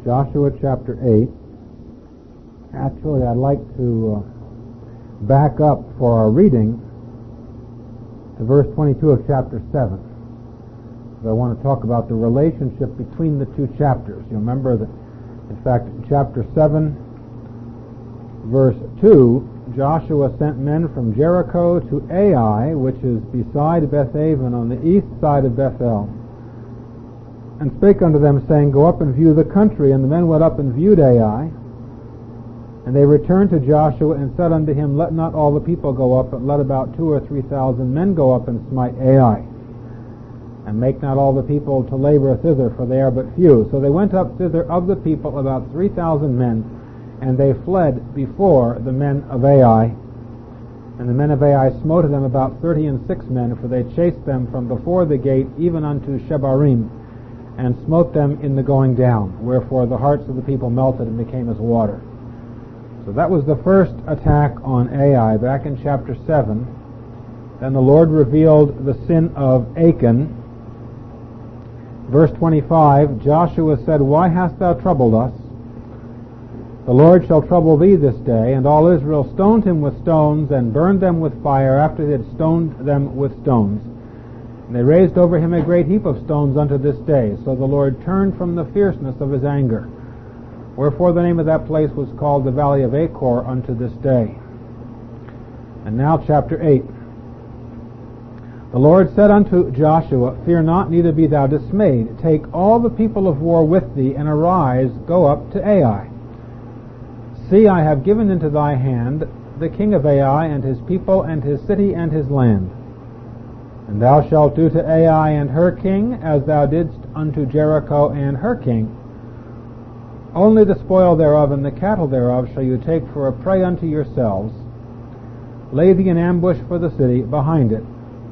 Joshua chapter 8. Actually, I'd like to back up for our reading to verse 22 of chapter 7. I want to talk about the relationship between the two chapters. You remember that, in fact, in chapter 7, verse 2, Joshua sent men from Jericho to Ai, which is beside Bethaven on the east side of Bethel, and spake unto them, saying, Go up and view the country. And the men went up and viewed Ai. And they returned to Joshua and said unto him, Let not all the people go up, but let about 2,000 or 3,000 men go up and smite Ai. And make not all the people to labor thither, for they are but few. So they went up thither of the people about 3,000 men, and they fled before the men of Ai. And the men of Ai smote them about 36 men, for they chased them from before the gate even unto Shebarim, and smote them in the going down. Wherefore the hearts of the people melted and became as water. So that was the first attack on Ai back in chapter 7. Then the Lord revealed the sin of Achan. Verse 25, Joshua said, Why hast thou troubled us? The Lord shall trouble thee this day. And all Israel stoned him with stones, and burned them with fire, after they had stoned them with stones. And they raised over him a great heap of stones unto this day. So the Lord turned from the fierceness of his anger. Wherefore the name of that place was called the Valley of Achor unto this day. And now chapter 8. The Lord said unto Joshua, Fear not, neither be thou dismayed. Take all the people of war with thee, and arise, go up to Ai. See, I have given into thy hand the king of Ai, and his people, and his city, and his land. And thou shalt do to Ai and her king as thou didst unto Jericho and her king. Only the spoil thereof and the cattle thereof shall you take for a prey unto yourselves. Lay thee an ambush for the city behind it.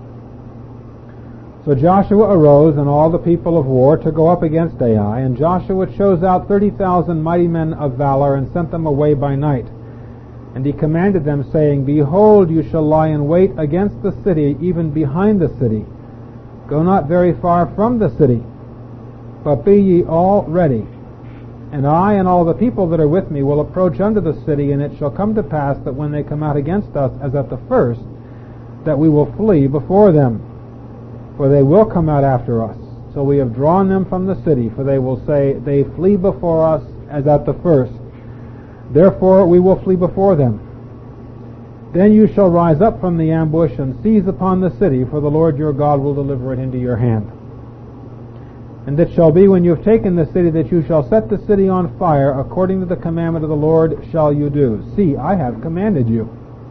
So Joshua arose, and all the people of war, to go up against Ai. And Joshua chose out 30,000 mighty men of valor, and sent them away by night. And he commanded them, saying, Behold, you shall lie in wait against the city, even behind the city. Go not very far from the city, but be ye all ready. And I and all the people that are with me will approach unto the city, and it shall come to pass that when they come out against us, as at the first, that we will flee before them. For they will come out after us. So we have drawn them from the city, for they will say, They flee before us as at the first. Therefore we will flee before them. Then you shall rise up from the ambush and seize upon the city, for the Lord your God will deliver it into your hand. And it shall be when you have taken the city that you shall set the city on fire, according to the commandment of the Lord shall you do. See, I have commanded you.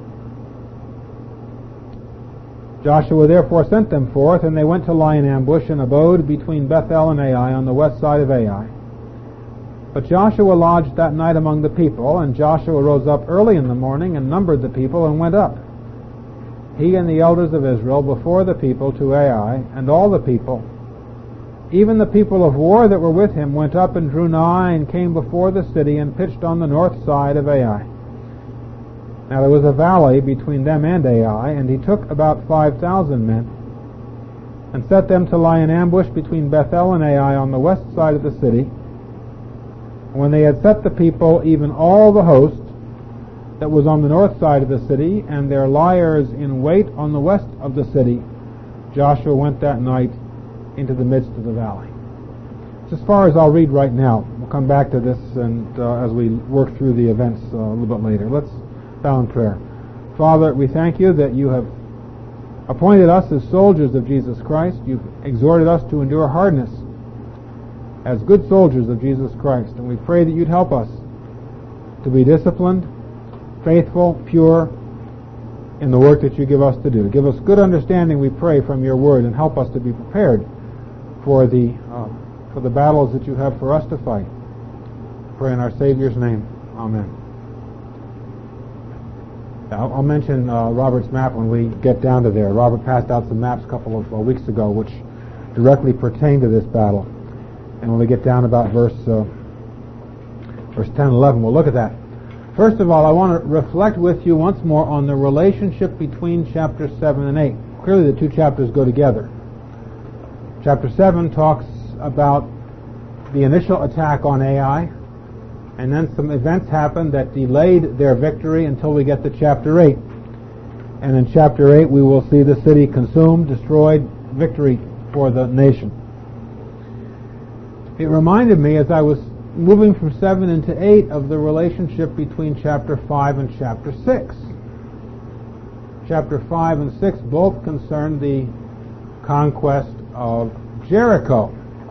Joshua therefore sent them forth, and they went to lie in ambush, and abode between Bethel and Ai on the west side of Ai. But Joshua lodged that night among the people, and Joshua rose up early in the morning, and numbered the people, and went up, he and the elders of Israel, before the people to Ai, and all the people, even the people of war that were with him, went up and drew nigh, and came before the city, and pitched on the north side of Ai. Now there was a valley between them and Ai, and he took about 5,000 men, and set them to lie in ambush between Bethel and Ai on the west side of the city. When they had set the people, even all the host that was on the north side of the city, and their liers in wait on the west of the city, Joshua went that night into the midst of the valley. It's as far as I'll read right now. We'll come back to this and as we work through the events a little bit later. Let's bow in prayer. Father, we thank you that you have appointed us as soldiers of Jesus Christ. You've exhorted us to endure hardness as good soldiers of Jesus Christ. And we pray that you'd help us to be disciplined, faithful, pure in the work that you give us to do. Give us good understanding, we pray, from your word, and help us to be prepared for the battles that you have for us to fight. Pray in our Savior's name. Amen. I'll mention Robert's map when we get down to there. Robert passed out some maps a couple of weeks ago which directly pertain to this battle. And when we get down about verse 10 and 11, we'll look at that. First of all, I want to reflect with you once more on the relationship between chapters 7 and 8. Clearly the two chapters go together. Chapter 7 talks about the initial attack on Ai, and then some events happened that delayed their victory until we get to chapter 8. And in chapter 8 we will see the city consumed, destroyed, victory for the nation. It reminded me as I was moving from 7 into 8 of the relationship between chapter 5 and chapter 6. Chapter 5 and 6 both concern the conquest of Jericho.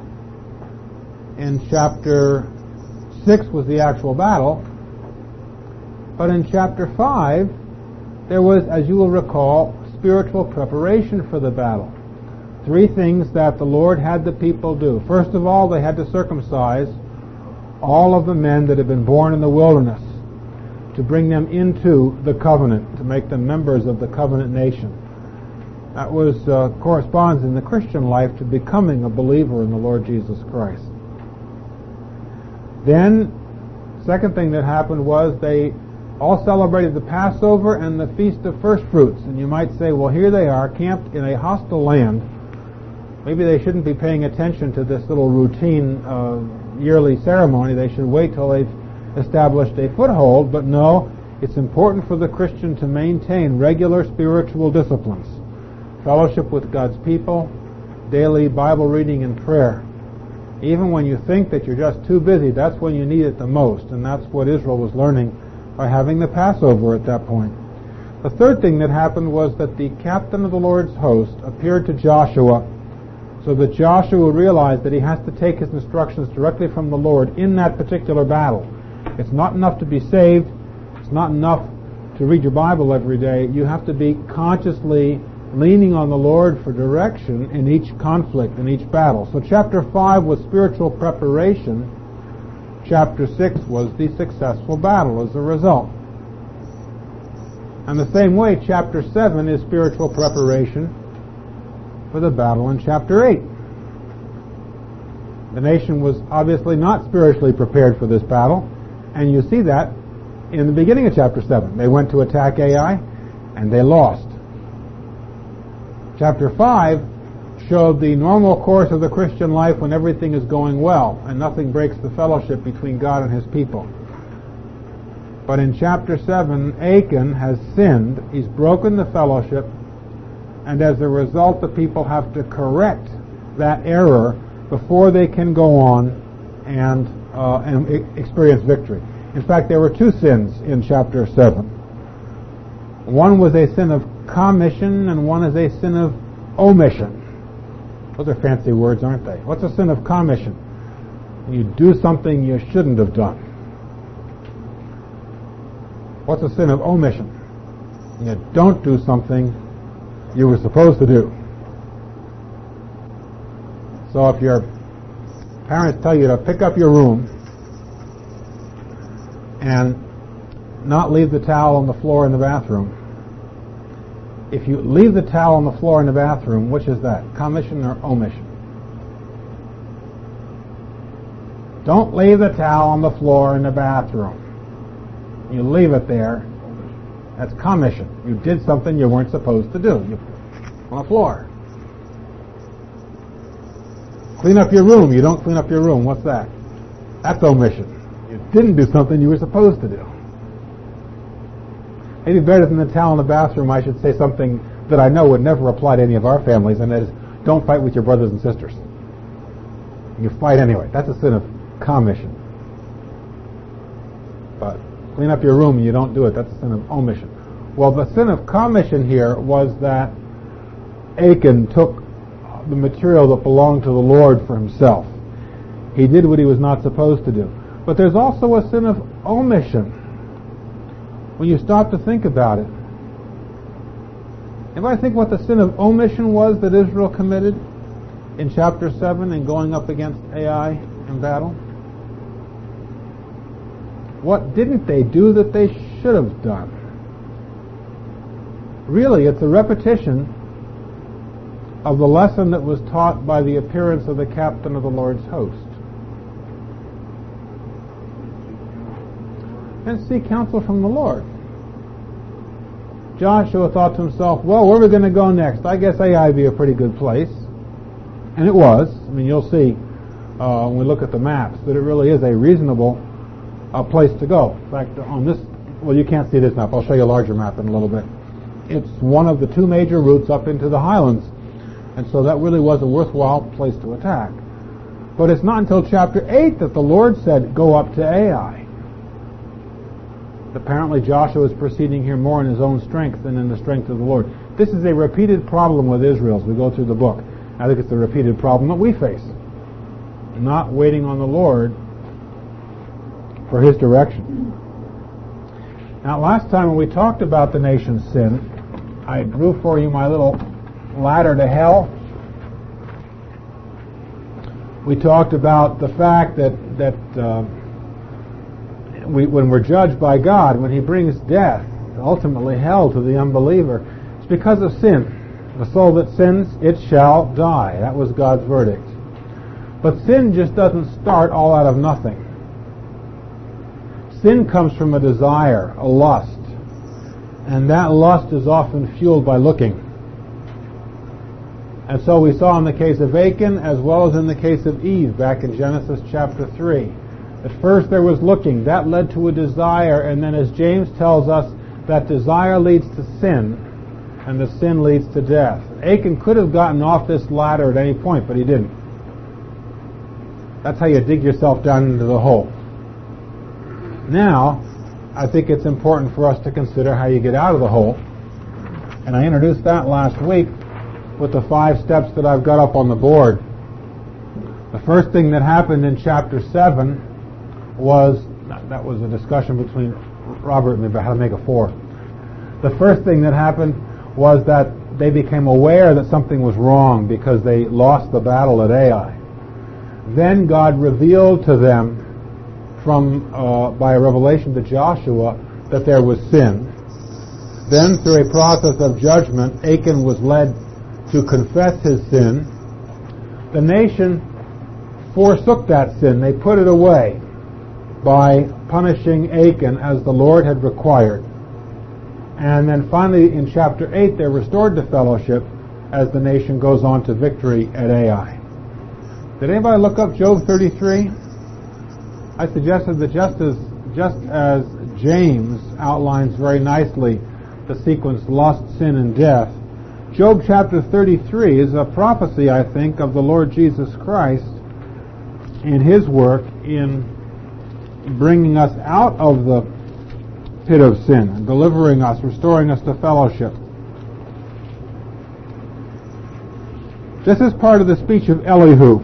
In chapter 6 was the actual battle, but in chapter 5 there was, as you will recall, spiritual preparation for the battle. 3 things that the Lord had the people do. First of all, they had to circumcise all of the men that had been born in the wilderness, to bring them into the covenant, to make them members of the covenant nation. That was corresponds in the Christian life to becoming a believer in the Lord Jesus Christ. Then, second thing that happened was they all celebrated the Passover and the Feast of First Fruits. And you might say, well, here they are, camped in a hostile land. Maybe they shouldn't be paying attention to this little routine yearly ceremony. They should wait till they've established a foothold. But no, it's important for the Christian to maintain regular spiritual disciplines. Fellowship with God's people, daily Bible reading and prayer. Even when you think that you're just too busy, that's when you need it the most. And that's what Israel was learning by having the Passover at that point. The third thing that happened was that the captain of the Lord's host appeared to Joshua, so that Joshua realized that he has to take his instructions directly from the Lord in that particular battle. It's not enough to be saved. It's not enough to read your Bible every day. You have to be consciously leaning on the Lord for direction in each conflict, in each battle. So chapter 5 was spiritual preparation. Chapter 6 was the successful battle as a result. And the same way, chapter 7 is spiritual preparation for the battle in chapter 8. The nation was obviously not spiritually prepared for this battle, and you see that in the beginning of chapter 7. They went to attack Ai, and they lost. Chapter 5 showed the normal course of the Christian life when everything is going well and nothing breaks the fellowship between God and His people. But in chapter 7, Achan has sinned. He's broken the fellowship, and as a result the people have to correct that error before they can go on and experience victory. In fact, there were 2 sins in chapter 7. One was a sin of commission and one is a sin of omission. Those are fancy words, aren't they? What's a sin of commission? You do something you shouldn't have done. What's a sin of omission? You don't do something you were supposed to do. So if your parents tell you to pick up your room and not leave the towel on the floor in the bathroom, if you leave the towel on the floor in the bathroom, which is that? Commission or omission? Don't leave the towel on the floor in the bathroom. You leave it there. That's commission. You did something you weren't supposed to do. You on the floor. Clean up your room. You don't clean up your room. What's that? That's omission. You didn't do something you were supposed to do. Maybe better than the towel in the bathroom, I should say something that I know would never apply to any of our families, and that is, don't fight with your brothers and sisters. You fight anyway. That's a sin of commission. But clean up your room and you don't do it, that's a sin of omission. Well, the sin of commission here was that Achan took the material that belonged to the Lord for himself. He did what he was not supposed to do. But there's also a sin of omission. When you stop to think about it, anybody think what the sin of omission was that Israel committed in chapter 7 and going up against Ai in battle? What didn't they do that they should have done? Really, it's a repetition of the lesson that was taught by the appearance of the captain of the Lord's host. And seek counsel from the Lord. Joshua thought to himself, well, where are we going to go next? I guess Ai would be a pretty good place. And it was. I mean, you'll see when we look at the maps, that it really is a reasonable place to go. In fact, on this, well, you can't see this map. I'll show you a larger map in a little bit. It's one of the two major routes up into the highlands, and so that really was a worthwhile place to attack. But it's not until chapter 8 that the Lord said, go up to Ai. Apparently Joshua is proceeding here more in his own strength than in the strength of the Lord. This is a repeated problem with Israel as we go through the book. I think it's a repeated problem that we face. Not waiting on the Lord for His direction. Now, last time when we talked about the nation's sin, I drew for you my little ladder to hell. We talked about the fact that when we're judged by God, when He brings death, ultimately hell to the unbeliever, it's because of sin. The soul that sins, it shall die. That was God's verdict. But sin just doesn't start all out of nothing. Sin comes from a desire, a lust. And that lust is often fueled by looking. And so we saw in the case of Achan as well as in the case of Eve back in Genesis chapter 3. At first there was looking. That led to a desire. And then as James tells us, that desire leads to sin. And the sin leads to death. Achan could have gotten off this ladder at any point, but he didn't. That's how you dig yourself down into the hole. Now, I think it's important for us to consider how you get out of the hole. And I introduced that last week with the 5 steps that I've got up on the board. The first thing that happened in chapter 7 was, that was a discussion between Robert and me about how to make a 4. The first thing that happened was that they became aware that something was wrong because they lost the battle at Ai. Then God revealed to them by a revelation to Joshua that there was sin. Then through a process of judgment, Achan was led to confess his sin. The nation forsook that sin. They put it away by punishing Achan as the Lord had required. And then finally in chapter 8 they're restored to fellowship as the nation goes on to victory at Ai. Did anybody look up Job 33? I suggested that just as James outlines very nicely the sequence lust, sin, and death, Job chapter 33 is a prophecy, I think, of the Lord Jesus Christ and His work in bringing us out of the pit of sin and delivering us, restoring us to fellowship. This is part of the speech of Elihu,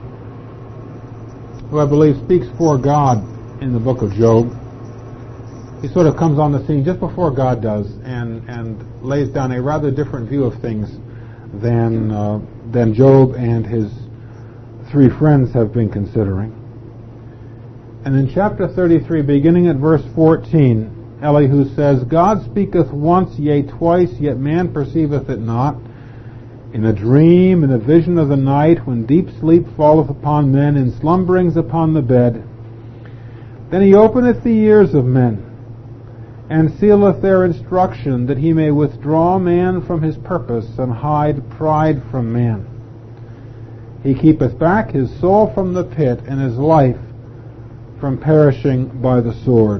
who I believe speaks for God in the book of Job. He sort of comes on the scene just before God does and lays down a rather different view of things than Job and his 3 friends have been considering. And in chapter 33, beginning at verse 14, Elihu says, God speaketh once, yea, twice, yet man perceiveth it not. In a dream, in a vision of the night, when deep sleep falleth upon men, in slumberings upon the bed. Then he openeth the ears of men, and sealeth their instruction, that he may withdraw man from his purpose, and hide pride from man. He keepeth back his soul from the pit, and his life from perishing by the sword.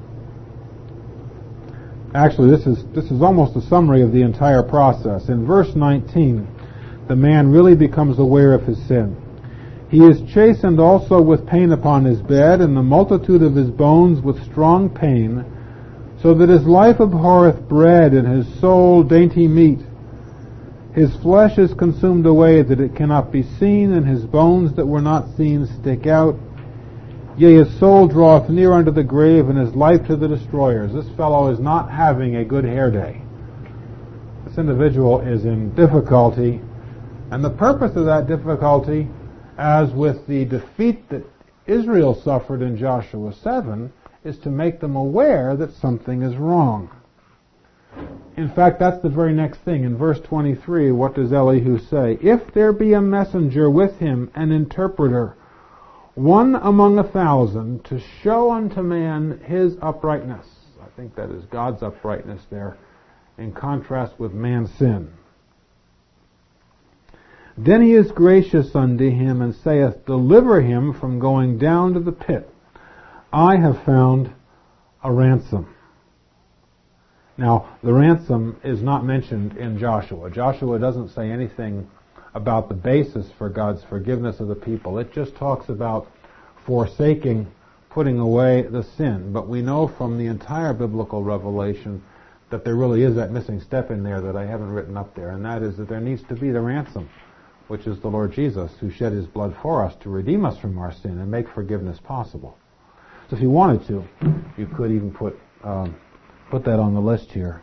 Actually, this is almost a summary of the entire process. In verse 19, the man really becomes aware of his sin. He is chastened also with pain upon his bed, and the multitude of his bones with strong pain, so that his life abhorreth bread, and his soul dainty meat. His flesh is consumed away, that it cannot be seen, and his bones that were not seen stick out. Yea, his soul draweth near unto the grave, and his life to the destroyers. This fellow is not having a good hair day. This individual is in difficulty, and the purpose of that difficulty, as with the defeat that Israel suffered in Joshua 7, is to make them aware that something is wrong. In fact, that's the very next thing. In verse 23, what does Elihu say? If there be a messenger with him, an interpreter, one among 1,000, to show unto man his uprightness. I think that is God's uprightness there, in contrast with man's sin. Then he is gracious unto him, and saith, Deliver him from going down to the pit. I have found a ransom. Now, the ransom is not mentioned in Joshua. Joshua doesn't say anything about the basis for God's forgiveness of the people. It just talks about forsaking, putting away the sin. But we know from the entire biblical revelation that there really is that missing step in there that I haven't written up there, and that is that there needs to be the ransom, which is the Lord Jesus, who shed his blood for us to redeem us from our sin and make forgiveness possible. So if you wanted to, you could even put that on the list here.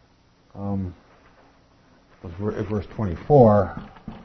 Verse 24.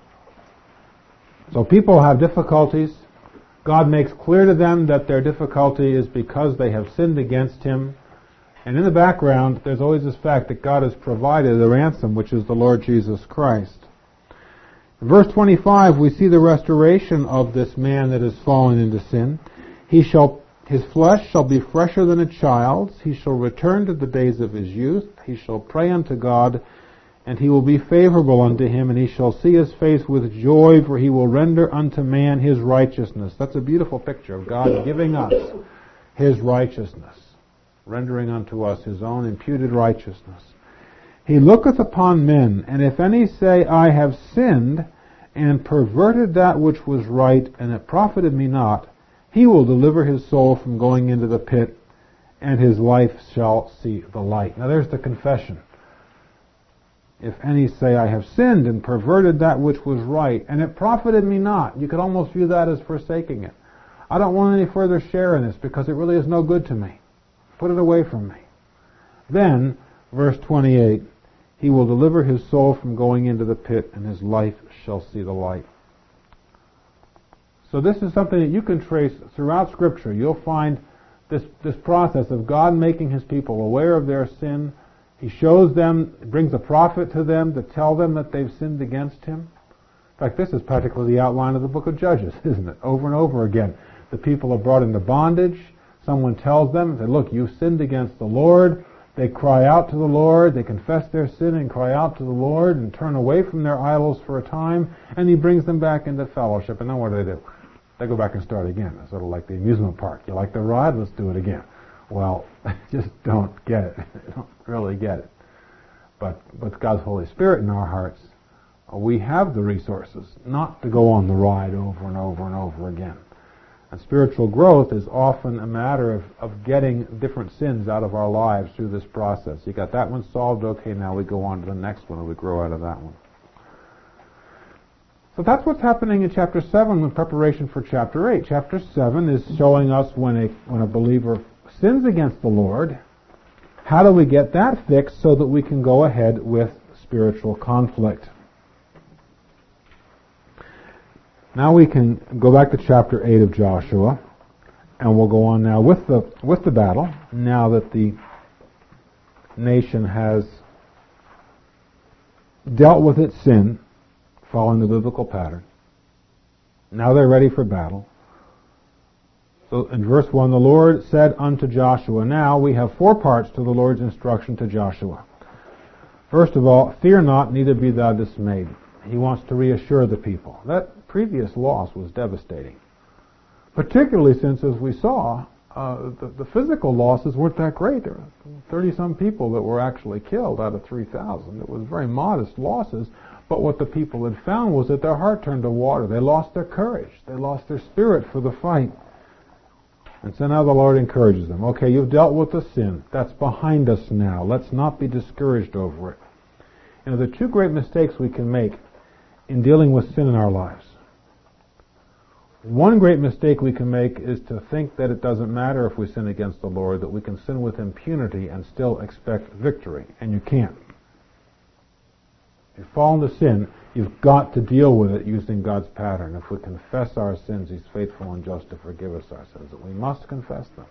So people have difficulties. God makes clear to them that their difficulty is because they have sinned against him. And in the background, there's always this fact that God has provided a ransom, which is the Lord Jesus Christ. In verse 25, we see the restoration of this man that has fallen into sin. His flesh shall be fresher than a child's. He shall return to the days of his youth. He shall pray unto God, and he will be favorable unto him, and he shall see his face with joy, for he will render unto man his righteousness. That's a beautiful picture of God giving us his righteousness, rendering unto us his own imputed righteousness. He looketh upon men, and if any say, I have sinned, and perverted that which was right, and it profited me not, he will deliver his soul from going into the pit, and his life shall see the light. Now there's the confession. If any say, I have sinned and perverted that which was right, and it profited me not. You could almost view that as forsaking it. I don't want any further share in this because it really is no good to me. Put it away from me. Then, verse 28, he will deliver his soul from going into the pit, and his life shall see the light. So this is something that you can trace throughout Scripture. You'll find this process of God making his people aware of their sin. He shows them, brings a prophet to them to tell them that they've sinned against him. In fact, this is practically the outline of the book of Judges, isn't it? Over and over again. The people are brought into bondage. Someone tells them, they look, you've sinned against the Lord. They cry out to the Lord. They confess their sin and cry out to the Lord and turn away from their idols for a time. And he brings them back into fellowship. And then what do? They go back and start again. It's sort of like the amusement park. You like the ride? Let's do it again. Well, just don't get it. Don't really get it. But with God's Holy Spirit in our hearts, we have the resources not to go on the ride over and over and over again. And spiritual growth is often a matter of getting different sins out of our lives through this process. You got that one solved, okay, now we go on to the next one and we grow out of that one. So that's what's happening in chapter 7 in preparation for chapter 8. Chapter 7 is showing us when a believer sins against the Lord, how do we get that fixed so that we can go ahead with spiritual conflict? Now we can go back to chapter 8 of Joshua, and we'll go on now with the battle, now that the nation has dealt with its sin, following the biblical pattern. Now they're ready for battle. So in verse 1, the Lord said unto Joshua, now we have 4 parts to the Lord's instruction to Joshua. First of all, fear not, neither be thou dismayed. He wants to reassure the people. That previous loss was devastating. Particularly since, as we saw, the physical losses weren't that great. There were 30-some people that were actually killed out of 3,000. It was very modest losses. But what the people had found was that their heart turned to water. They lost their courage. They lost their spirit for the fight. And so now the Lord encourages them. Okay, you've dealt with the sin. That's behind us now. Let's not be discouraged over it. You know, there are 2 great mistakes we can make in dealing with sin in our lives. One great mistake we can make is to think that it doesn't matter if we sin against the Lord, that we can sin with impunity and still expect victory. And you can't. If you fall into sin, you've got to deal with it using God's pattern. If we confess our sins, He's faithful and just to forgive us our sins. We must confess them.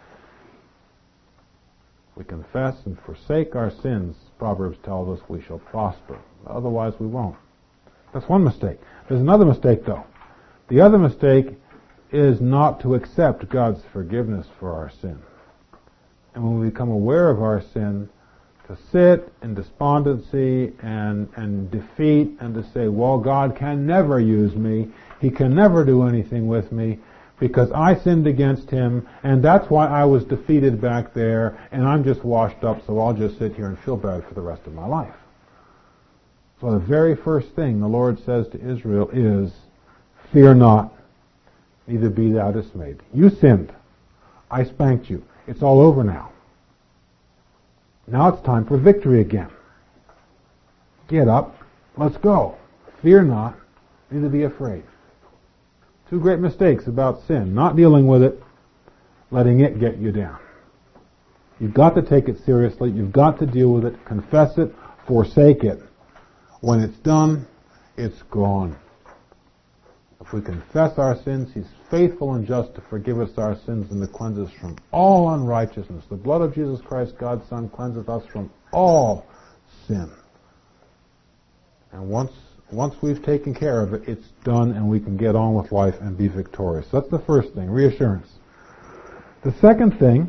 If we confess and forsake our sins, Proverbs tells us we shall prosper. Otherwise we won't. That's one mistake. There's another mistake, though. The other mistake is not to accept God's forgiveness for our sin. And when we become aware of our sin, To sit in despondency and defeat and to say, well, God can never use me. He can never do anything with me because I sinned against Him and that's why I was defeated back there and I'm just washed up, so I'll just sit here and feel bad for the rest of my life. So the very first thing the Lord says to Israel is, fear not, neither be thou dismayed. You sinned. I spanked you. It's all over now. Now it's time for victory again. Get up. Let's go. Fear not, neither be afraid. Two great mistakes about sin. Not dealing with it, letting it get you down. You've got to take it seriously. You've got to deal with it. Confess it. Forsake it. When it's done, it's gone. If we confess our sins, He's faithful and just to forgive us our sins and to cleanse us from all unrighteousness. The blood of Jesus Christ, God's Son, cleanseth us from all sin. And once we've taken care of it, it's done and we can get on with life and be victorious. That's the first thing, reassurance. The second thing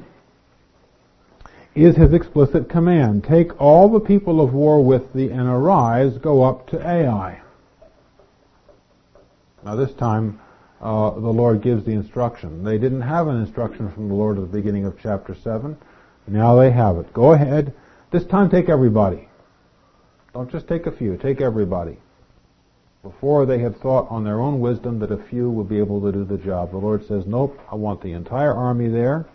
is His explicit command. Take all the people of war with thee and arise, go up to Ai. Now this time, the Lord gives the instruction. They didn't have an instruction from the Lord at the beginning of chapter 7. Now they have it. Go ahead. This time take everybody. Don't just take a few. Take everybody. Before they had thought on their own wisdom that a few would be able to do the job. The Lord says, nope, I want the entire army there.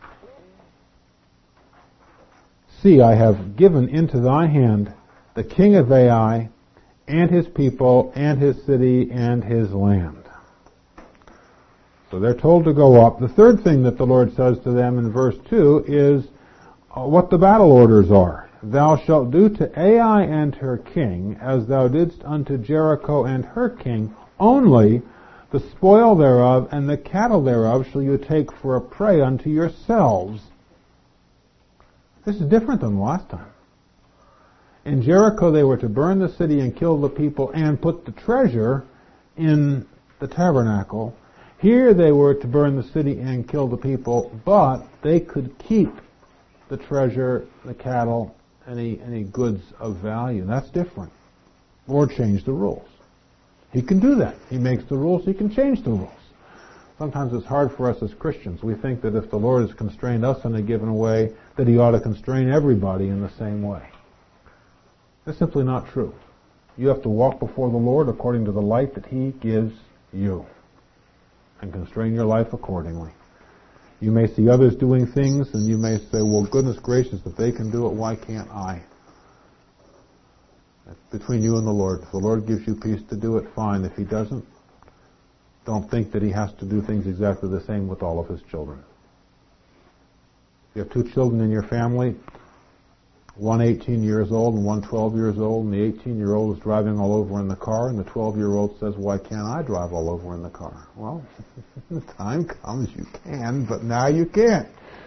See, I have given into thy hand the king of Ai and his people and his city and his land. So they're told to go up. The third thing that the Lord says to them in verse 2 is what the battle orders are. Thou shalt do to Ai and her king as thou didst unto Jericho and her king, only the spoil thereof and the cattle thereof shall you take for a prey unto yourselves. This is different than the last time. In Jericho they were to burn the city and kill the people and put the treasure in the tabernacle. Here they were to burn the city and kill the people, but they could keep the treasure, the cattle, any goods of value. That's different. The Lord changed the rules. He can do that. He makes the rules, He can change the rules. Sometimes it's hard for us as Christians. We think that if the Lord has constrained us in a given way, that He ought to constrain everybody in the same way. That's simply not true. You have to walk before the Lord according to the light that He gives you and constrain your life accordingly. You may see others doing things and you may say, well, goodness gracious, if they can do it, why can't I? That's between you and the Lord. If the Lord gives you peace to do it, fine. If He doesn't, don't think that He has to do things exactly the same with all of His children. If you have two children in your family, one 18 years old and one 12 years old, and the 18-year-old is driving all over in the car, and the 12-year-old says, why can't I drive all over in the car? Well, the time comes you can, but now you can't.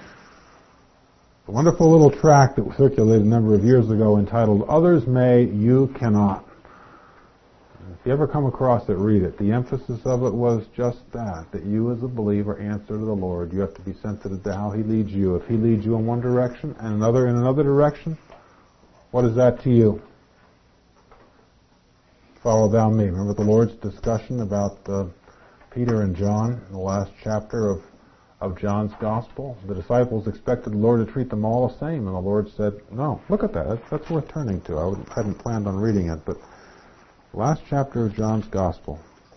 A wonderful little tract that was circulated a number of years ago entitled, Others May, You Cannot. If you ever come across it, read it. The emphasis of it was just that you as a believer answer to the Lord. You have to be sensitive to how He leads you. If He leads you in one direction and another in another direction, what is that to you? Follow thou me. Remember the Lord's discussion about Peter and John in the last chapter of John's Gospel? The disciples expected the Lord to treat them all the same, and the Lord said, no, look at that. That's worth turning to. I hadn't planned on reading it, but last chapter of John's Gospel.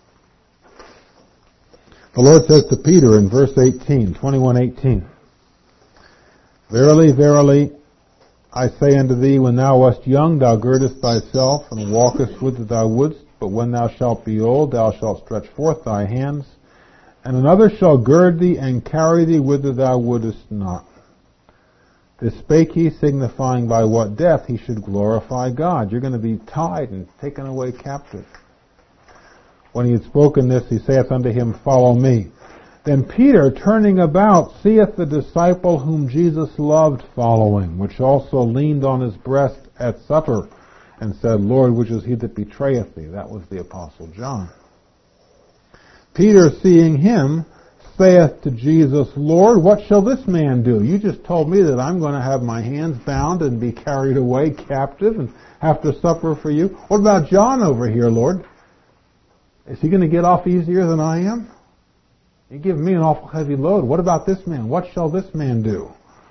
The Lord says to Peter in verse 18, 21:18, Verily, verily, I say unto thee, when thou wast young, thou girdest thyself, and walkest whither thou wouldst, but when thou shalt be old, thou shalt stretch forth thy hands, and another shall gird thee, and carry thee whither thou wouldest not. This spake he, signifying by what death he should glorify God. You're going to be tied and taken away captive. When he had spoken this, he saith unto him, Follow me. Then Peter, turning about, seeth the disciple whom Jesus loved following, which also leaned on his breast at supper, and said, Lord, which is he that betrayeth thee? That was the Apostle John. Peter, seeing him, saith to Jesus, Lord, what shall this man do? You just told me that I'm going to have my hands bound and be carried away captive and have to suffer for you. What about John over here, Lord? Is he going to get off easier than I am? You give me an awful heavy load. What about this man? What shall this man do?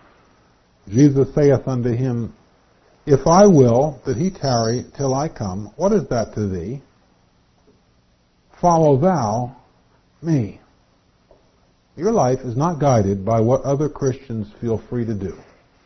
Jesus saith unto him, If I will that he tarry till I come, what is that to thee? Follow thou me. Your life is not guided by what other Christians feel free to do.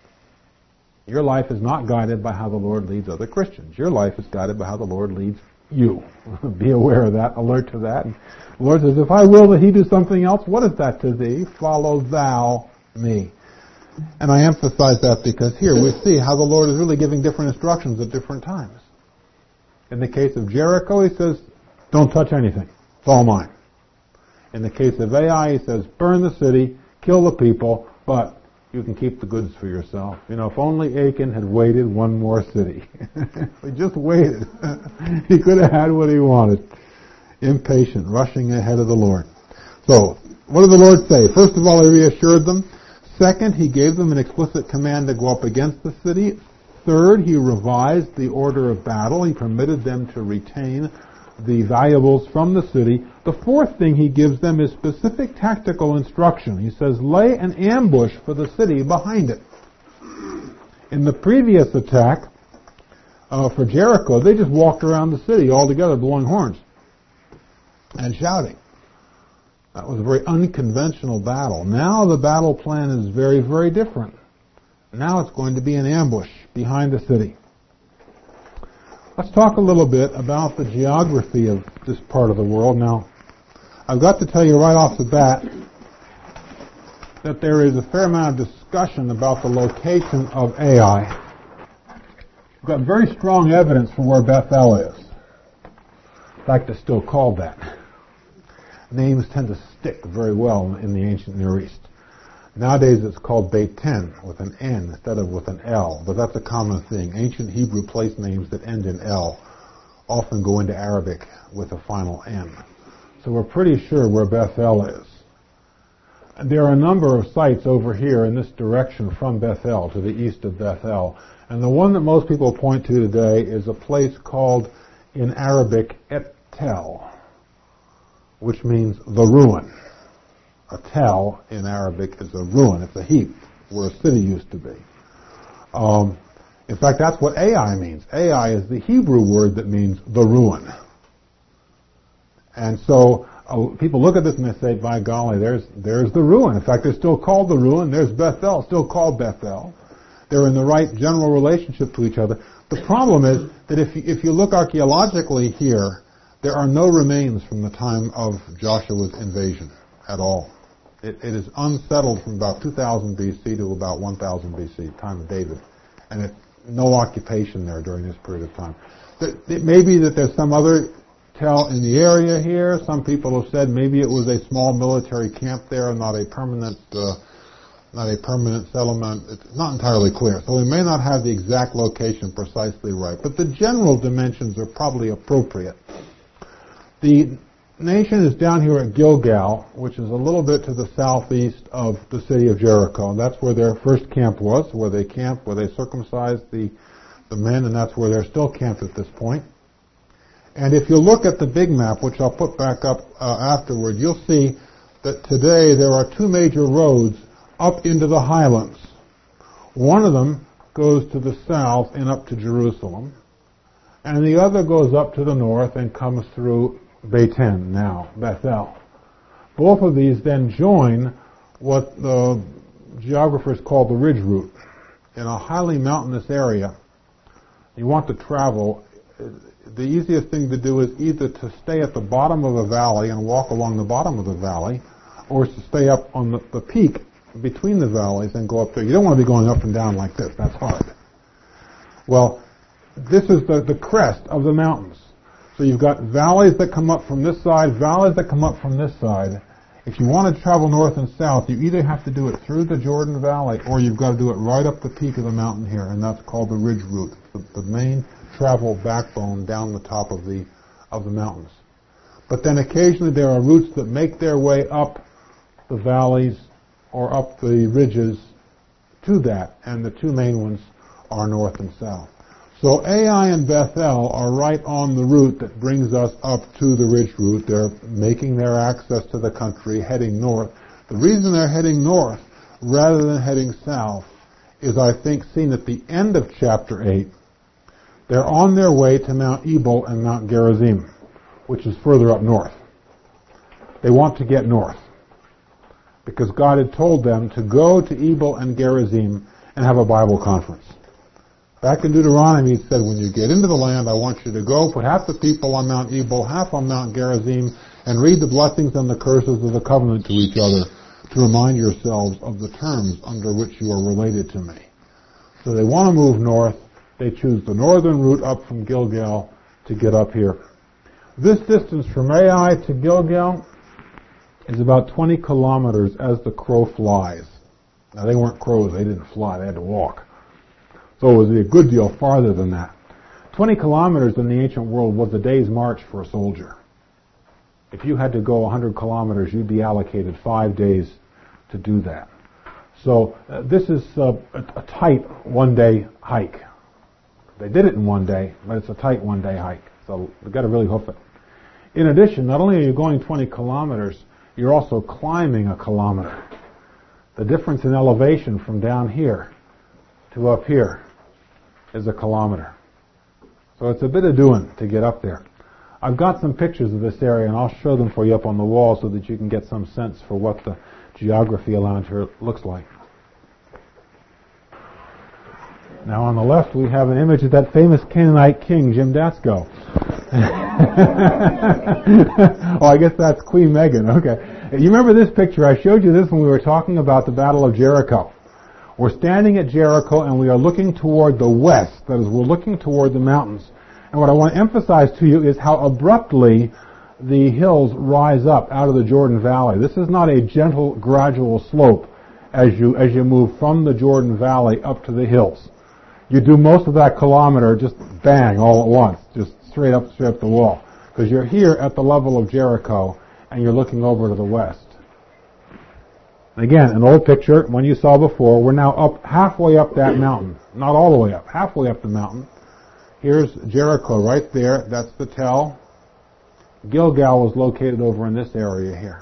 Your life is not guided by how the Lord leads other Christians. Your life is guided by how the Lord leads you. Be aware of that, alert to that. And the Lord says, if I will that he do something else, what is that to thee? Follow thou me. And I emphasize that because here we see how the Lord is really giving different instructions at different times. In the case of Jericho, he says, don't touch anything. It's all mine. In the case of Ai, he says, burn the city, kill the people, but you can keep the goods for yourself. You know, if only Achan had waited one more city. He just waited. He could have had what he wanted. Impatient, rushing ahead of the Lord. So, what did the Lord say? First of all, he reassured them. Second, he gave them an explicit command to go up against the city. Third, he revised the order of battle. He permitted them to retain the valuables from the city. The fourth thing he gives them is specific tactical instruction. He says, lay an ambush for the city behind it. In the previous attack for Jericho, they just walked around the city all together blowing horns and shouting. That was a very unconventional battle. Now the battle plan is very, very different. Now it's going to be an ambush behind the city. Let's talk a little bit about the geography of this part of the world. Now, I've got to tell you right off the bat that there is a fair amount of discussion about the location of Ai. We've got very strong evidence for where Bethel is. In fact, it's still called that. Names tend to stick very well in the ancient Near East. Nowadays it's called Beit Ten with an N instead of with an L, but that's a common thing. Ancient Hebrew place names that end in L often go into Arabic with a final N. So we're pretty sure where Bethel is. And there are a number of sites over here in this direction from Bethel to the east of Bethel. And the one that most people point to today is a place called in Arabic Et-Tel, which means the ruin. A tel in Arabic is a ruin. It's a heap where a city used to be. In fact, that's what Ai means. Ai is the Hebrew word that means the ruin. And so people look at this and they say, by golly, there's the ruin. In fact, they're still called the ruin. There's Bethel, still called Bethel. They're in the right general relationship to each other. The problem is that if you look archaeologically here, there are no remains from the time of Joshua's invasion at all. It is unsettled from about 2000 BC to about 1000 BC, time of David. And no occupation there during this period of time. It may be that there's some other tell in the area here. Some people have said maybe it was a small military camp there, not a permanent settlement. It's not entirely clear. So we may not have the exact location precisely right. But the general dimensions are probably appropriate. The nation is down here at Gilgal, which is a little bit to the southeast of the city of Jericho. And that's where their first camp was, where they camped, where they circumcised the men, and that's where they're still camped at this point. And if you look at the big map, which I'll put back up afterward, you'll see that today there are two major roads up into the highlands. One of them goes to the south and up to Jerusalem, and the other goes up to the north and comes through Beit Ten, now Bethel. Both of these then join what the geographers call the ridge route. In a highly mountainous area, you want to travel, the easiest thing to do is either to stay at the bottom of a valley and walk along the bottom of the valley, or to stay up on the peak between the valleys and go up there. You don't want to be going up and down like this. That's hard. Well, this is the crest of the mountains. So you've got valleys that come up from this side, valleys that come up from this side. If you want to travel north and south, you either have to do it through the Jordan Valley, or you've got to do it right up the peak of the mountain here, and that's called the ridge route, the main travel backbone down the top of the mountains. But then occasionally there are routes that make their way up the valleys or up the ridges to that, and the two main ones are north and south. So Ai and Bethel are right on the route that brings us up to the ridge route. They're making their access to the country, heading north. The reason they're heading north rather than heading south is, I think, seen at the end of chapter 8. They're on their way to Mount Ebal and Mount Gerizim, which is further up north. They want to get north because God had told them to go to Ebal and Gerizim and have a Bible conference. Back in Deuteronomy, it said, when you get into the land, I want you to go, put half the people on Mount Ebal, half on Mount Gerizim, and read the blessings and the curses of the covenant to each other to remind yourselves of the terms under which you are related to me. So they want to move north. They choose the northern route up from Gilgal to get up here. This distance from Ai to Gilgal is about 20 kilometers as the crow flies. Now, they weren't crows. They didn't fly. They had to walk. So it was a good deal farther than that. 20 kilometers in the ancient world was a day's march for a soldier. If you had to go 100 kilometers, you'd be allocated 5 days to do that. So this is a tight one-day hike. They did it in one day, but it's a tight one-day hike. So you've got to really hoof it. In addition, not only are you going 20 kilometers, you're also climbing a kilometer. The difference in elevation from down here to up here is a kilometer. So it's a bit of doing to get up there. I've got some pictures of this area, and I'll show them for you up on the wall so that you can get some sense for what the geography around here looks like. Now on the left we have an image of that famous Canaanite king, Jim Datsko. Oh, I guess that's Queen Megan. Okay. You remember this picture? I showed you this when we were talking about the Battle of Jericho. We're standing at Jericho and we are looking toward the west. That is, we're looking toward the mountains. And what I want to emphasize to you is how abruptly the hills rise up out of the Jordan Valley. This is not a gentle, gradual slope as you move from the Jordan Valley up to the hills. You do most of that kilometer just bang all at once, just straight up the wall. Because you're here at the level of Jericho and you're looking over to the west. Again, an old picture, one you saw before. We're now up halfway up that mountain. Not all the way up, halfway up the mountain. Here's Jericho right there. That's the tell. Gilgal was located over in this area here.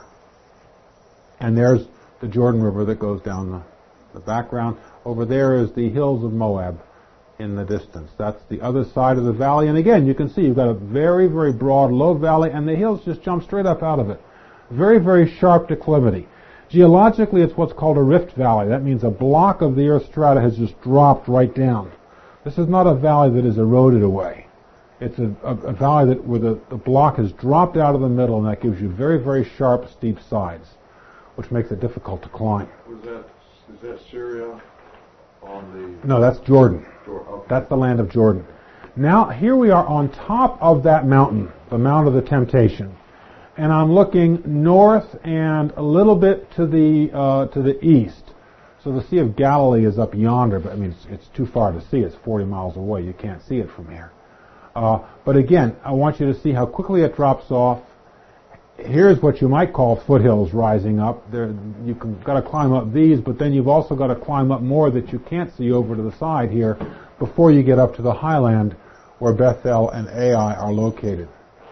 And there's the Jordan River that goes down the background. Over there is the hills of Moab in the distance. That's the other side of the valley. And again, you can see you've got a very, very broad, low valley, and the hills just jump straight up out of it. Very, very sharp declivity. Geologically, it's what's called a rift valley. That means a block of the earth strata has just dropped right down. This is not a valley that is eroded away. It's a valley where the block has dropped out of the middle, and that gives you very, very sharp, steep sides, which makes it difficult to climb. Is that Syria on the... No, that's Jordan. Okay. That's the land of Jordan. Now, here we are on top of that mountain, the Mount of the Temptation. And I'm looking north and a little bit to the east. So the Sea of Galilee is up yonder, but I mean it's too far to see. It's 40 miles away. You can't see it from here. But again, I want you to see how quickly it drops off. Here's what you might call foothills rising up. You've got to climb up these, but then you've also got to climb up more that you can't see over to the side here before you get up to the highland where Bethel and Ai are located.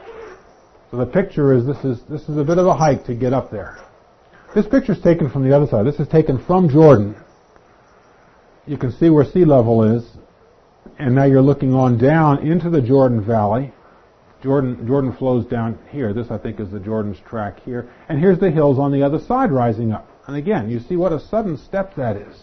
So the picture is this is a bit of a hike to get up there. This picture is taken from the other side. This is taken from Jordan. You can see where sea level is, and now you're looking on down into the Jordan Valley. Jordan flows down here. This, I think, is the Jordan's track here. And here's the hills on the other side rising up. And again, you see what a sudden step that is.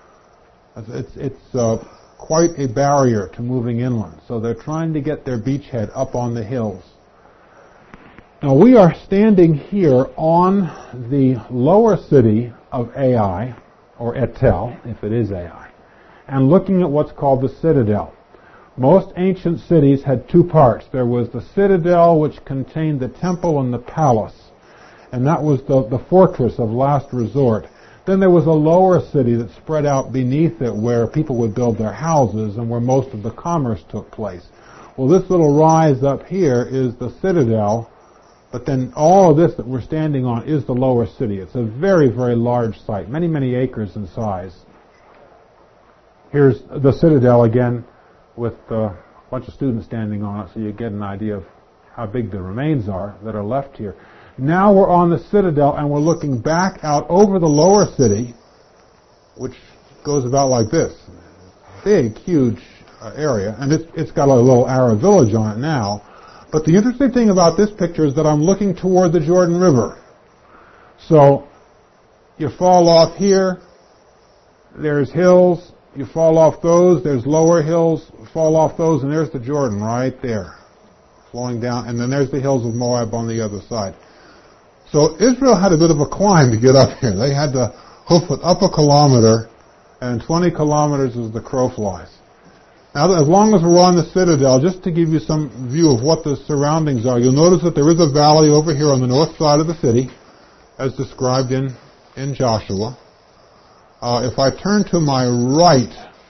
It's quite a barrier to moving inland. So they're trying to get their beachhead up on the hills. Now we are standing here on the lower city of Ai, or Etel, if it is Ai, and looking at what's called the citadel. Most ancient cities had two parts. There was the citadel, which contained the temple and the palace, and that was the fortress of last resort. Then there was a lower city that spread out beneath it where people would build their houses and where most of the commerce took place. Well, this little rise up here is the citadel But then all of this that we're standing on is the lower city. It's a very, very large site, many, many acres in size. Here's the citadel again with a bunch of students standing on it, so you get an idea of how big the remains are that are left here. Now we're on the citadel and we're looking back out over the lower city, which goes about like this. Big, huge area, and it's got a little Arab village on it now. But the interesting thing about this picture is that I'm looking toward the Jordan River. So you fall off here, there's hills, you fall off those, there's lower hills, fall off those, and there's the Jordan right there, flowing down, and then there's the hills of Moab on the other side. So Israel had a bit of a climb to get up here. They had to hoof it up a kilometer, and 20 kilometers as the crow flies. Now, as long as we're on the citadel, just to give you some view of what the surroundings are, you'll notice that there is a valley over here on the north side of the city, as described in Joshua. If I turn to my right,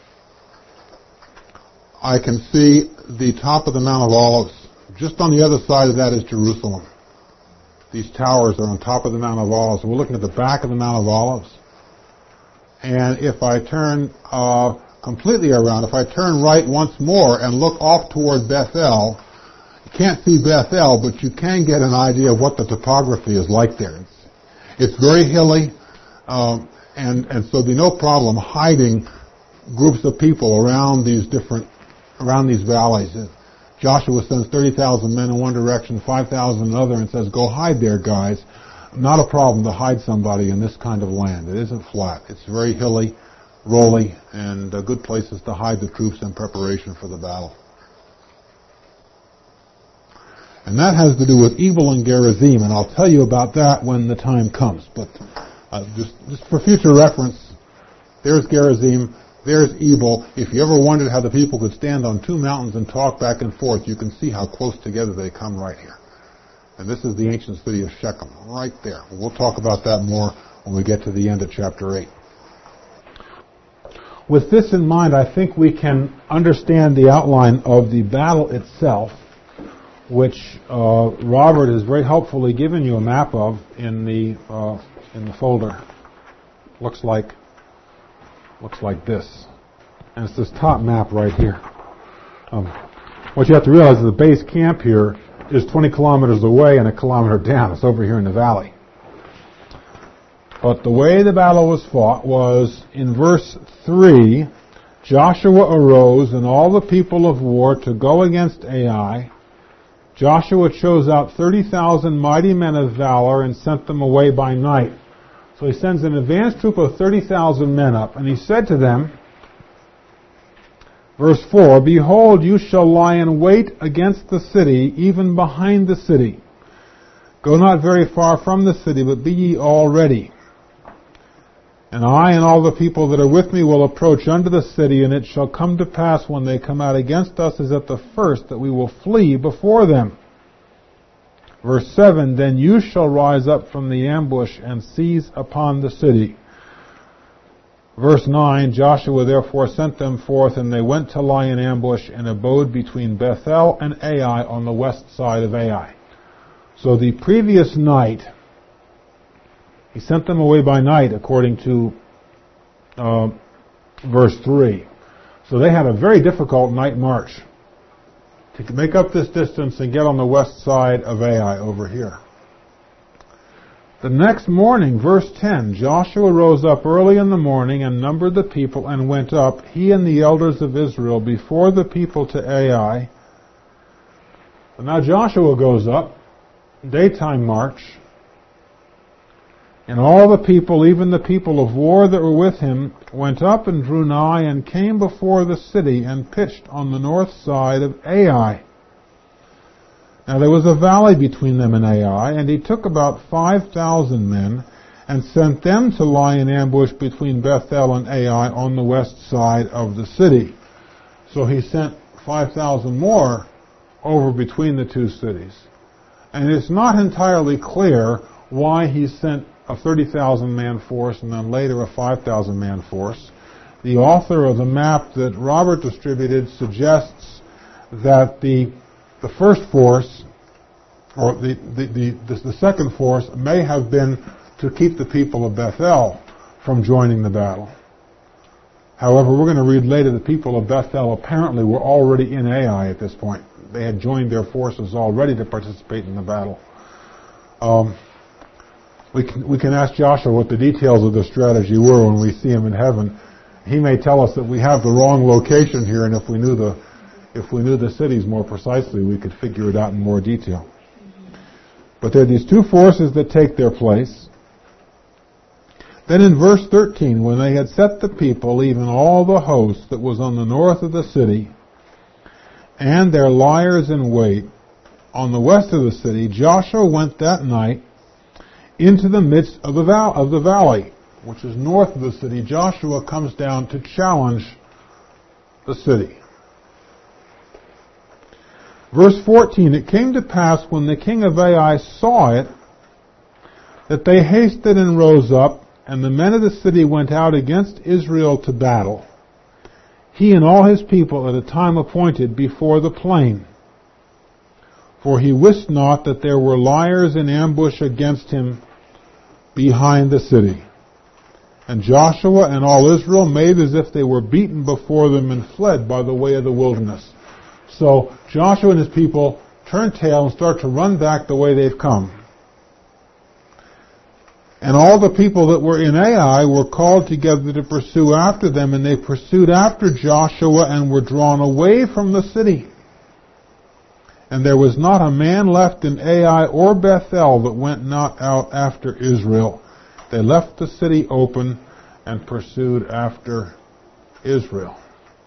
I can see the top of the Mount of Olives. Just on the other side of that is Jerusalem. These towers are on top of the Mount of Olives. We're looking at the back of the Mount of Olives. And if I turn completely around, if I turn right once more and look off toward Bethel, you can't see Bethel, but you can get an idea of what the topography is like there. It's very hilly, and so there'd be no problem hiding groups of people around these valleys. Joshua sends 30,000 men in one direction, 5,000 in another, and says, go hide there, guys. Not a problem to hide somebody in this kind of land. It isn't flat. It's very hilly, rolly, and good places to hide the troops in preparation for the battle. And that has to do with Ebal and Gerizim, and I'll tell you about that when the time comes. But just for future reference, there's Gerizim, there's Ebal. If you ever wondered how the people could stand on two mountains and talk back and forth, you can see how close together they come right here. And this is the ancient city of Shechem, right there. We'll talk about that more when we get to the end of chapter 8. With this in mind, I think we can understand the outline of the battle itself, which Robert has very helpfully given you a map of in the folder. Looks like this, and it's this top map right here. What you have to realize is the base camp here is 20 kilometers away and a kilometer down. It's over here in the valley. But the way the battle was fought was, in verse 3, Joshua arose and all the people of war to go against Ai. Joshua chose out 30,000 mighty men of valor and sent them away by night. So he sends an advance troop of 30,000 men up, and he said to them, verse 4, behold, you shall lie in wait against the city, even behind the city. Go not very far from the city, but be ye all ready. And I and all the people that are with me will approach unto the city, and it shall come to pass when they come out against us as at the first, that we will flee before them. Verse 7, then you shall rise up from the ambush and seize upon the city. Verse 9, Joshua therefore sent them forth, and they went to lie in ambush and abode between Bethel and Ai on the west side of Ai. So the previous night, he sent them away by night, according to verse 3. So they had a very difficult night march to make up this distance and get on the west side of Ai over here. The next morning, verse 10, Joshua rose up early in the morning and numbered the people and went up, he and the elders of Israel, before the people to Ai. So now Joshua goes up, daytime march, and all the people, even the people of war that were with him, went up and drew nigh and came before the city and pitched on the north side of Ai. Now there was a valley between them and Ai, and he took about 5,000 men and sent them to lie in ambush between Bethel and Ai on the west side of the city. So he sent 5,000 more over between the two cities. And it's not entirely clear why he sent a 30,000 man force and then later a 5,000 man force. The author of the map that Robert distributed suggests that the first force or the second force may have been to keep the people of Bethel from joining the battle. However, we're going to read later the people of Bethel apparently were already in Ai at this point. They had joined their forces already to participate in the battle. We can ask Joshua what the details of the strategy were when we see him in heaven. He may tell us that we have the wrong location here, and if we knew the cities more precisely, we could figure it out in more detail. But there are these two forces that take their place. Then in verse 13, when they had set the people, even all the host that was on the north of the city, and their liers in wait on the west of the city, Joshua went that night into the midst of the valley, which is north of the city. Joshua comes down to challenge the city. Verse 14, it came to pass when the king of Ai saw it, that they hasted and rose up, and the men of the city went out against Israel to battle, he and all his people at a time appointed before the plain. For he wist not that there were liers in ambush against him behind the city. And Joshua and all Israel made as if they were beaten before them and fled by the way of the wilderness. So Joshua and his people turn tail and start to run back the way they've come. And all the people that were in Ai were called together to pursue after them, and they pursued after Joshua and were drawn away from the city. And there was not a man left in Ai or Bethel that went not out after Israel. They left the city open and pursued after Israel.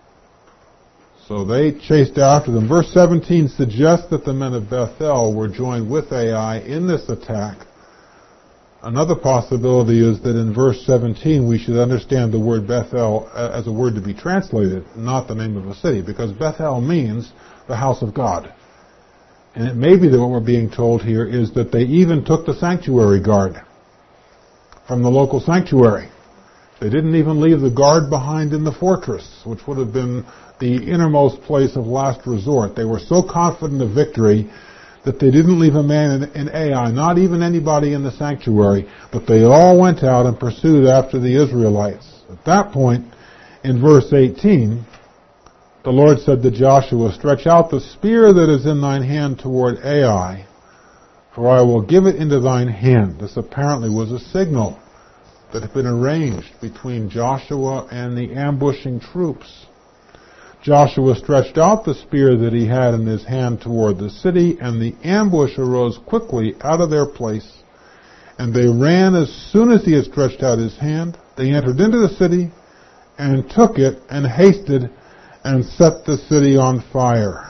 So they chased after them. Verse 17 suggests that the men of Bethel were joined with Ai in this attack. Another possibility is that in verse 17 we should understand the word Bethel as a word to be translated, not the name of a city, because Bethel means the house of God. And it may be that what we're being told here is that they even took the sanctuary guard from the local sanctuary. They didn't even leave the guard behind in the fortress, which would have been the innermost place of last resort. They were so confident of victory that they didn't leave a man in Ai, not even anybody in the sanctuary, but they all went out and pursued after the Israelites. At that point, in verse 18, the Lord said to Joshua, stretch out the spear that is in thine hand toward Ai, for I will give it into thine hand. This apparently was a signal that had been arranged between Joshua and the ambushing troops. Joshua stretched out the spear that he had in his hand toward the city, and the ambush arose quickly out of their place. And they ran as soon as he had stretched out his hand. They entered into the city and took it and hasted and set the city on fire.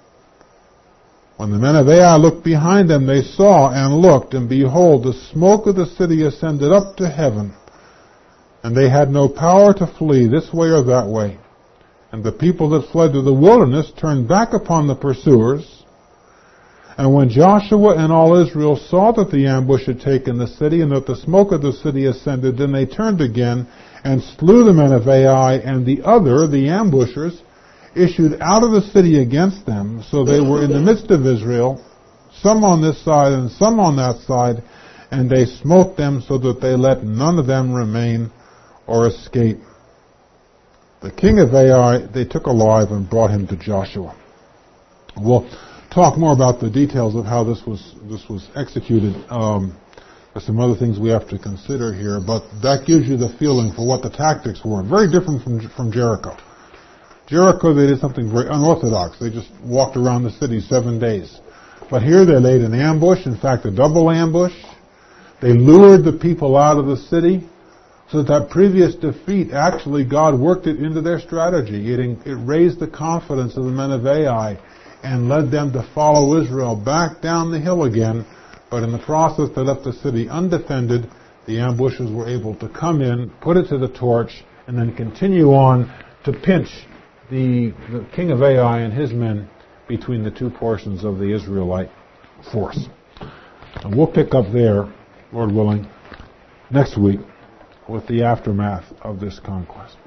When the men of Ai looked behind them, they saw and looked, and behold, the smoke of the city ascended up to heaven. And they had no power to flee this way or that way. And the people that fled to the wilderness turned back upon the pursuers. And when Joshua and all Israel saw that the ambush had taken the city, and that the smoke of the city ascended, then they turned again and slew the men of Ai, and the ambushers, issued out of the city against them. So they were in the midst of Israel, some on this side and some on that side, and they smote them so that they let none of them remain or escape. The king of Ai they took alive and brought him to Joshua. We'll talk more about the details of how this was executed. There's some other things we have to consider here, but that gives you the feeling for what the tactics were. Very different from Jericho. Jericho, they did something very unorthodox. They just walked around the city 7 days. But here they laid an ambush, in fact a double ambush. They lured the people out of the city. So that previous defeat, actually God worked it into their strategy. It raised the confidence of the men of Ai and led them to follow Israel back down the hill again. But in the process, they left the city undefended. The ambushers were able to come in, put it to the torch, and then continue on to pinch the king of Ai and his men between the two portions of the Israelite force. And we'll pick up there, Lord willing, next week with the aftermath of this conquest.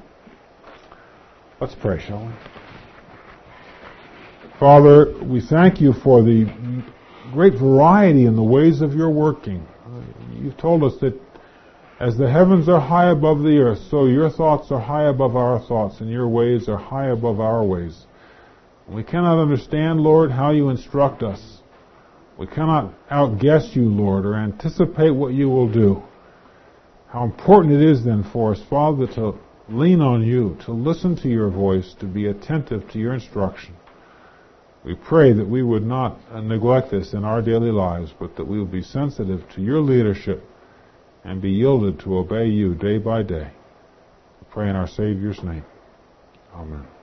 Let's pray, shall we? Father, we thank you for the great variety in the ways of your working. You've told us that as the heavens are high above the earth, so your thoughts are high above our thoughts, and your ways are high above our ways. We cannot understand, Lord, how you instruct us. We cannot outguess you, Lord, or anticipate what you will do. How important it is then for us, Father, to lean on you, to listen to your voice, to be attentive to your instruction. We pray that we would not neglect this in our daily lives, but that we will be sensitive to your leadership and be yielded to obey you day by day. We pray in our Savior's name. Amen.